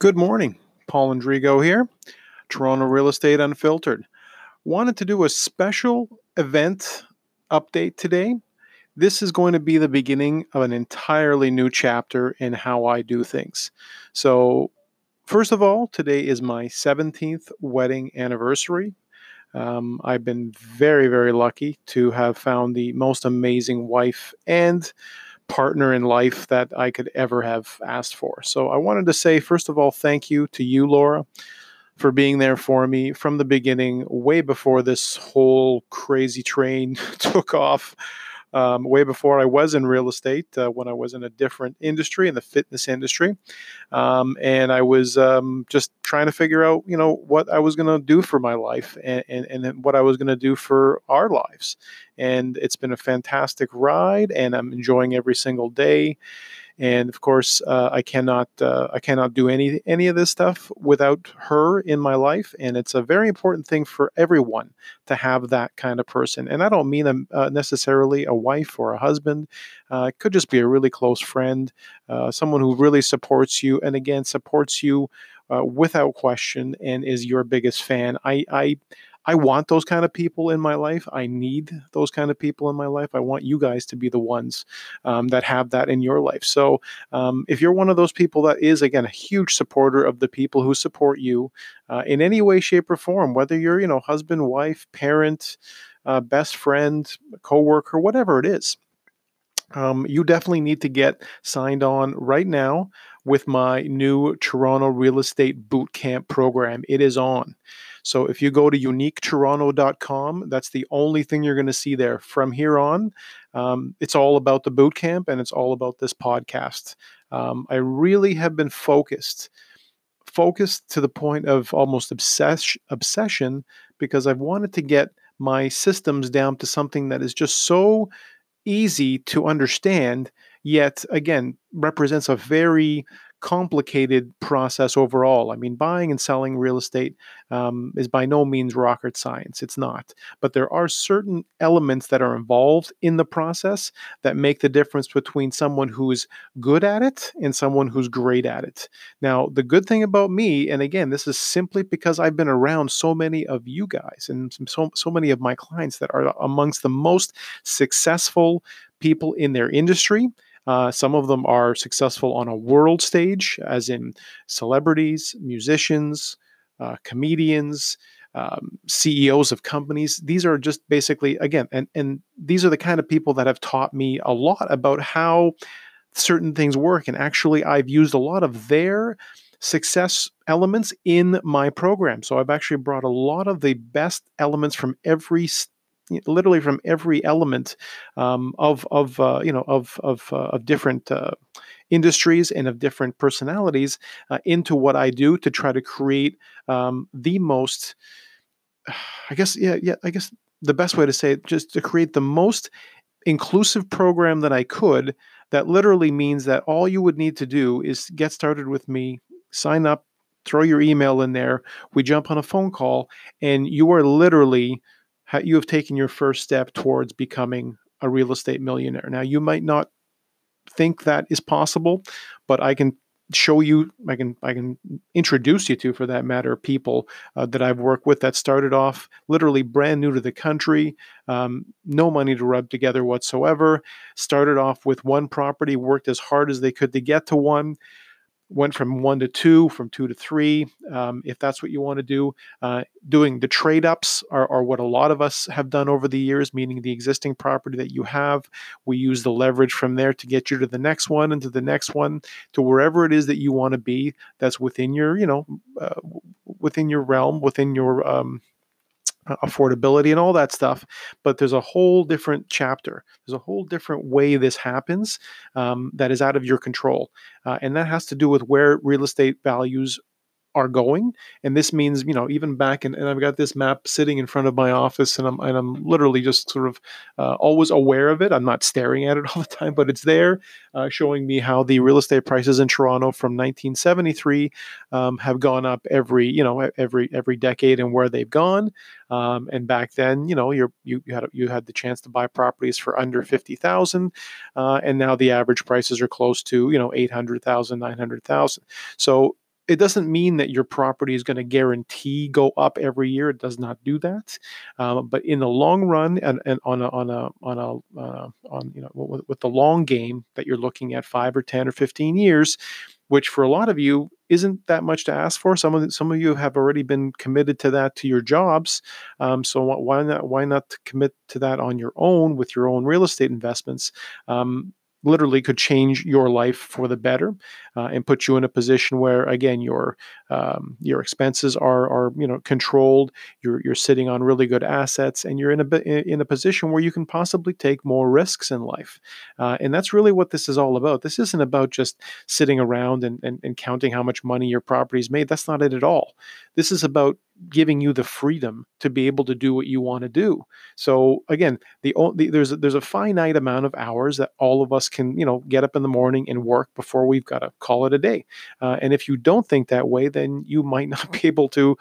Good morning. Paul Andrigo here, Toronto Real Estate Unfiltered. Wanted to do a special event update today. This is going to be the beginning of an entirely new chapter in how I do things. So, first of all, today is my 17th wedding anniversary. I've been very, very lucky to have found the most amazing wife and partner in life that I could ever have asked for. So I wanted to say, first of all, thank you to you, Laura, for being there for me from the beginning, way before this whole crazy train took off, way before I was in real estate, when I was in a different industry, in the fitness industry. And I was just trying to figure out, what I was going to do for my life and what I was going to do for our lives. And it's been a fantastic ride, and I'm enjoying every single day. And of course, I cannot do any of this stuff without her in my life. And it's a very important thing for everyone to have that kind of person. And I don't mean necessarily a wife or a husband. It could just be a really close friend, someone who really supports you, and again supports you without question, and is your biggest fan. I want those kind of people in my life. I need those kind of people in my life. I want you guys to be the ones that have that in your life. So if you're one of those people that is, again, a huge supporter of the people who support you in any way, shape, or form, whether you're, husband, wife, parent, best friend, coworker, whatever it is, you definitely need to get signed on right now with my new Toronto Real Estate Bootcamp program. It is on. So if you go to uniquetoronto.com, that's the only thing you're going to see there. From here on, it's all about the bootcamp, and it's all about this podcast. I really have been focused to the point of almost obsession, because I've wanted to get my systems down to something that is just so easy to understand, yet again represents a very complicated process overall. I mean, buying and selling real estate is by no means rocket science. It's not. But there are certain elements that are involved in the process that make the difference between someone who is good at it and someone who's great at it. Now, the good thing about me, and again, this is simply because I've been around so many of you guys and so many of my clients that are amongst the most successful people in their industry. Some of them are successful on a world stage, as in celebrities, musicians, comedians, CEOs of companies. These are just basically, again, and these are the kind of people that have taught me a lot about how certain things work. And actually, I've used a lot of their success elements in my program. So I've actually brought a lot of the best elements from literally from every element of different industries and of different personalities into what I do to try to create the most, I guess, I guess the best way to say it, just to create the most inclusive program that I could. That literally means that all you would need to do is get started with me, sign up, throw your email in there, we jump on a phone call, and you are literally, you have taken your first step towards becoming a real estate millionaire. Now, you might not think that is possible, but I can show you, I can introduce you to, for that matter, people that I've worked with that started off literally brand new to the country, no money to rub together whatsoever, started off with one property, worked as hard as they could to get to one, went from 1 to 2, from 2 to 3, if that's what you want to do. Doing the trade ups are what a lot of us have done over the years, meaning the existing property that you have, we use the leverage from there to get you to the next one and to the next one, to wherever it is that you want to be. That's within your, within your realm, within your affordability and all that stuff. But there's a whole different chapter. There's a whole different way this happens that is out of your control. And that has to do with where real estate values are going. And this means, even back and I've got this map sitting in front of my office, and I'm literally just sort of always aware of it. I'm not staring at it all the time, but it's there, showing me how the real estate prices in Toronto from 1973 have gone up every decade, and where they've gone. And back then, you had the chance to buy properties for under 50,000, and now the average prices are close to 800,000, 900,000. So it doesn't mean that your property is going to guarantee go up every year. It does not do that. But in the long run, and on with the long game that you're looking at 5 or 10 or 15 years, which for a lot of you isn't that much to ask for. Some of you have already been committed to that to your jobs. So why not commit to that on your own with your own real estate investments? Literally could change your life for the better, and put you in a position where, again, your expenses are controlled. You're sitting on really good assets, and you're in a position where you can possibly take more risks in life. And that's really what this is all about. This isn't about just sitting around and counting how much money your property's made. That's not it at all. This is about giving you the freedom to be able to do what you want to do. So again, there's a finite amount of hours that all of us can get up in the morning and work before we've got to call it a day. And if you don't think that way, then you might not be able to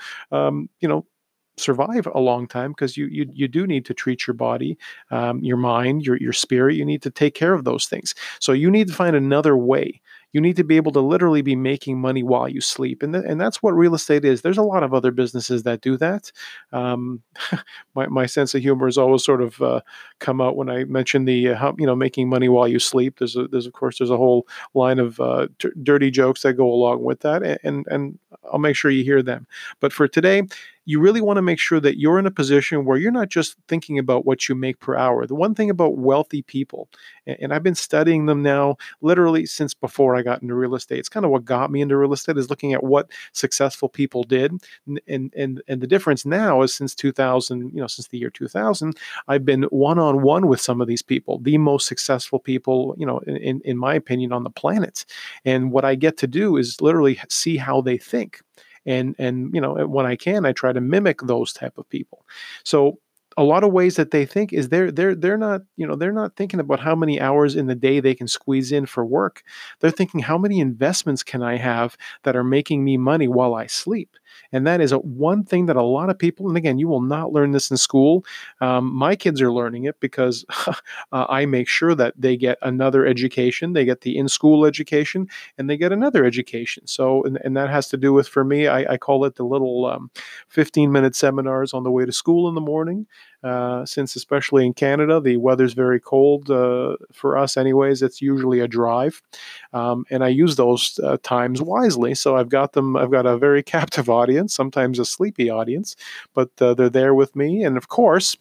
survive a long time, because you do need to treat your body, your mind, your spirit. You need to take care of those things. So you need to find another way. You need to be able to literally be making money while you sleep, and that's what real estate is. There's a lot of other businesses that do that. Um, my sense of humor has always sort of come out when I mention the making money while you sleep. There's of course a whole line of dirty jokes that go along with that, and I'll make sure you hear them. But for today, you really want to make sure that you're in a position where you're not just thinking about what you make per hour. The one thing about wealthy people, and I've been studying them now literally since before I got into real estate. It's kind of what got me into real estate, is looking at what successful people did. And the difference now is since 2000, since the year 2000, I've been one-on-one with some of these people, the most successful people, in my opinion, on the planet. And what I get to do is literally see how they think. And when I can, I try to mimic those type of people. So a lot of ways that they think is they're not thinking about how many hours in the day they can squeeze in for work. They're thinking, how many investments can I have that are making me money while I sleep? And that is one thing that a lot of people, and again, you will not learn this in school. My kids are learning it because I make sure that they get another education. They get the in-school education, and they get another education. So, and that has to do with, for me, I call it the little 15-minute seminars on the way to school in the morning. Since especially in Canada, the weather's very cold for us anyways, it's usually a drive. And I use those times wisely. So I've got a very captive audience, sometimes a sleepy audience, but they're there with me. And of course,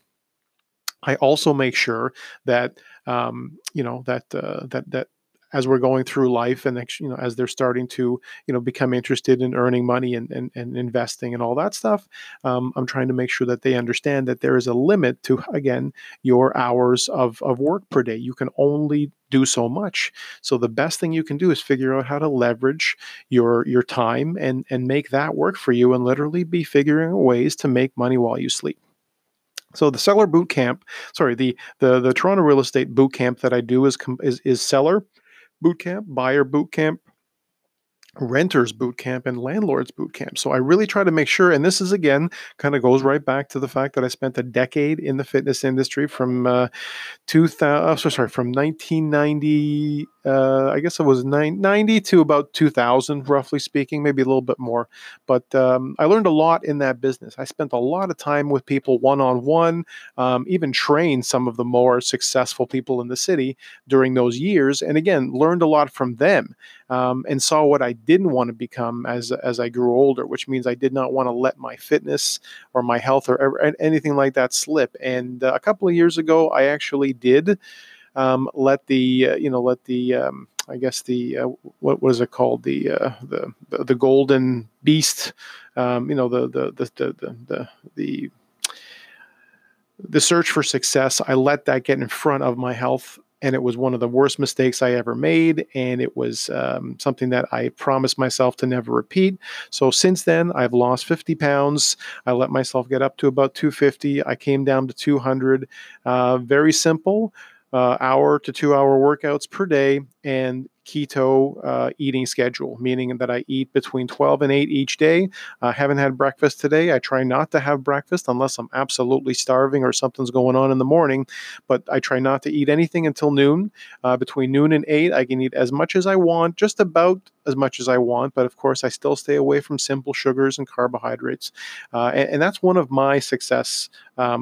I also make sure that, that as we're going through life, and as they're starting to become interested in earning money and investing and all that stuff, I'm trying to make sure that they understand that there is a limit to, again, your hours of work per day. You can only do so much. So the best thing you can do is figure out how to leverage your time and make that work for you, and literally be figuring ways to make money while you sleep. So the seller boot camp, sorry, the Toronto real estate boot camp that I do is seller boot camp, buyer boot camp, renters boot camp, and landlords boot camp. So I really try to make sure, and this is, again, kind of goes right back to the fact that I spent a decade in the fitness industry from 1990, I guess it was 90 to about 2000, roughly speaking, maybe a little bit more. But I learned a lot in that business. I spent a lot of time with people one-on-one, even trained some of the more successful people in the city during those years. And again, learned a lot from them, and saw what I didn't want to become as I grew older, which means I did not want to let my fitness or my health or anything like that slip. And a couple of years ago, I actually did let the I guess the what is it called, the golden beast, the search for success. I let that get in front of my health, and it was one of the worst mistakes I ever made. And it was something that I promised myself to never repeat. So since then, I've lost 50 pounds. I let myself get up to about 250. I came down to 200. Very simple. hour to 2 hour workouts per day, and keto eating schedule, meaning that I eat between 12 and 8 each day. I haven't had breakfast today. I try not to have breakfast unless I'm absolutely starving or something's going on in the morning, but I try not to eat anything until noon. Between noon and 8, I can eat as much as I want, just about as much as I want, but of course, I still stay away from simple sugars and carbohydrates. And that's one of my success.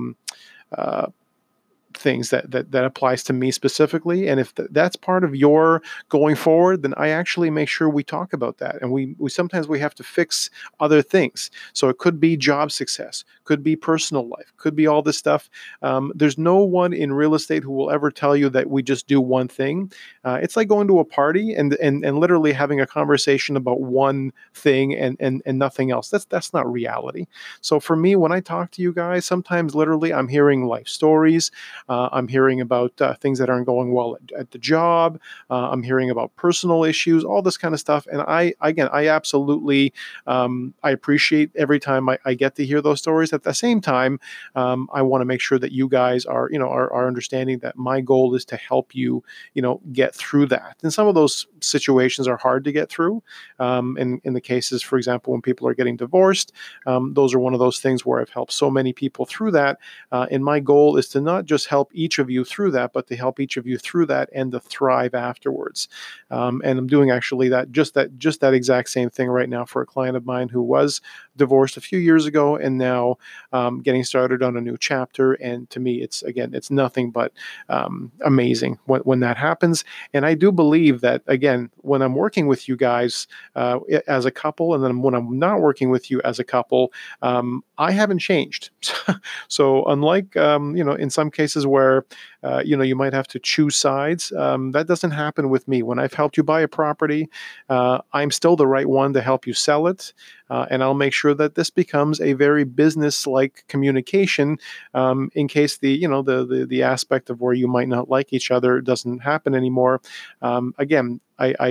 Uh, Things that applies to me specifically. And if that's part of your going forward, then I actually make sure we talk about that. And we sometimes we have to fix other things. So it could be job success, could be personal life, could be all this stuff. There's no one in real estate who will ever tell you that we just do one thing. It's like going to a party and literally having a conversation about one thing and nothing else. That's not reality. So for me, when I talk to you guys, sometimes literally I'm hearing life stories. I'm hearing about things that aren't going well at the job. I'm hearing about personal issues, all this kind of stuff. And I absolutely, I appreciate every time I get to hear those stories. At the same time, I want to make sure that you guys are, are understanding that my goal is to help you, get through that. And some of those situations are hard to get through. In the cases, for example, when people are getting divorced, those are one of those things where I've helped so many people through that. And my goal is to not just help each of you through that, but to help each of you through that and to thrive afterwards. And I'm doing actually just that exact same thing right now for a client of mine who was divorced a few years ago and now getting started on a new chapter. And to me, it's nothing but amazing when that happens. And I do believe that, again, when I'm working with you guys as a couple, and then when I'm not working with you as a couple, I haven't changed. So unlike, in some cases where, you might have to choose sides, that doesn't happen with me. When I've helped you buy a property, I'm still the right one to help you sell it. And I'll make sure that this becomes a very business-like communication, in case the aspect of where you might not like each other doesn't happen anymore. Again,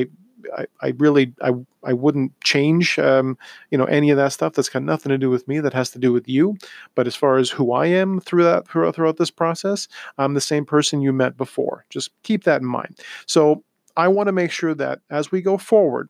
I really I wouldn't change any of that stuff. That's got nothing to do with me. That has to do with you. But as far as who I am throughout this process, I'm the same person you met before. Just keep that in mind. So I want to make sure that as we go forward,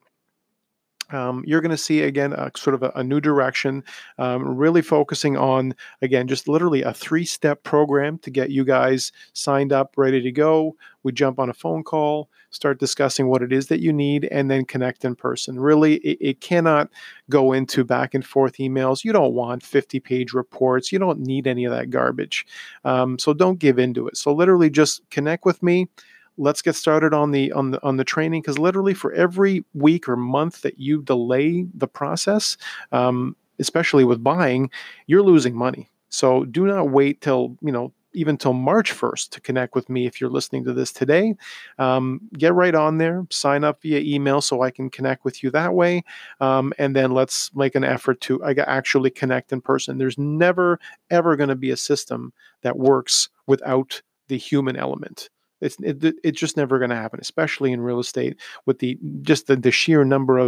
you're going to see again sort of a new direction, really focusing on, again, just literally a 3-step program to get you guys signed up, ready to go. We jump on a phone call, start discussing what it is that you need, and then connect in person. Really, it cannot go into back and forth emails. You don't want 50-page reports. You don't need any of that garbage. So don't give into it. So literally just connect with me. Let's get started on the training, because literally for every week or month that you delay the process, especially with buying, you're losing money. So do not wait till even till March 1st to connect with me. If you're listening to this today, get right on there, sign up via email so I can connect with you that way. And then let's make an effort to actually connect in person. There's never, ever going to be a system that works without the human element. It's just never going to happen, especially in real estate, with the sheer number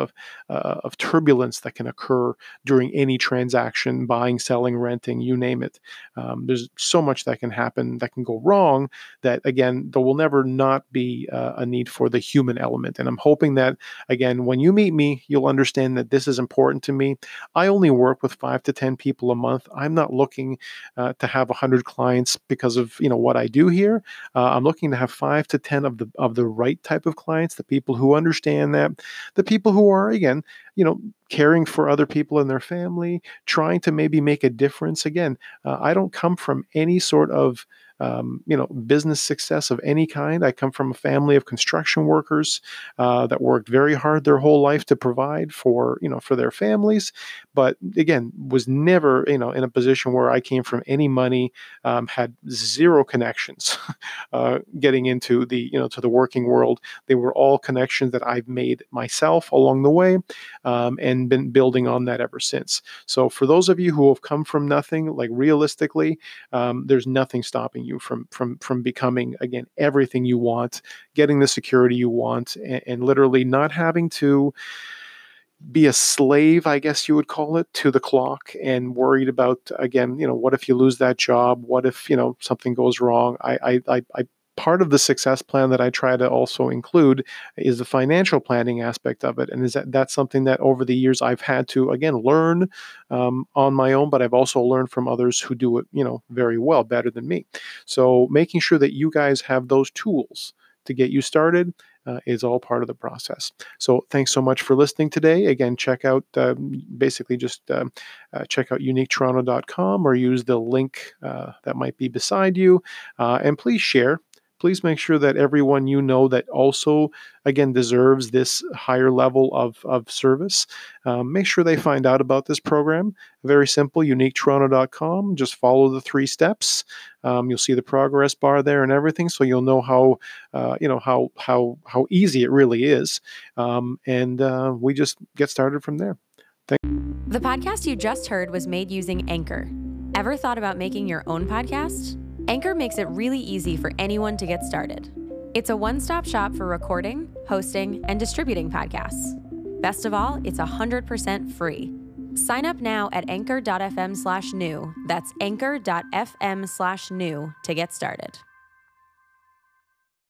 of turbulence that can occur during any transaction, buying, selling, renting, you name it. There's so much that can happen that can go wrong, that again there will never not be a need for the human element. And I'm hoping that, again, when you meet me, you'll understand that this is important to me. I only work with 5 to 10 people a month. I'm not looking to have 100 clients because of what I do here. I'm looking to have 5 to 10 of the right type of clients, the people who understand that, the people who are, again, caring for other people in their family, trying to maybe make a difference. Again, I don't come from any sort of business success of any kind. I come from a family of construction workers that worked very hard their whole life to provide for their families, but again, was never in a position where I came from any money, had zero connections getting into to the working world. They were all connections that I've made myself along the way, and been building on that ever since. So for those of you who have come from nothing, like realistically, there's nothing stopping you from becoming, again, everything you want, getting the security you want, and literally not having to be a slave, I guess you would call it, to the clock, and worried about, again, what if you lose that job? What if something goes wrong? part of the success plan that I try to also include is the financial planning aspect of it. And that's something that over the years I've had to, again, learn on my own, but I've also learned from others who do it, very well, better than me. So making sure that you guys have those tools to get you started is all part of the process. So thanks so much for listening today. Again, check out basically just check out uniquetoronto.com or use the link that might be beside you. And please share. Please make sure that everyone you know that also, again, deserves this higher level of service, make sure they find out about this program. Very simple, uniquetoronto.com. Just follow the 3 steps. You'll see the progress bar there and everything, so you'll know how easy it really is. And we just get started from there. The podcast you just heard was made using Anchor. Ever thought about making your own podcast? Anchor makes it really easy for anyone to get started. It's a one-stop shop for recording, hosting, and distributing podcasts. Best of all, it's 100% free. Sign up now at anchor.fm/new. That's anchor.fm/new to get started.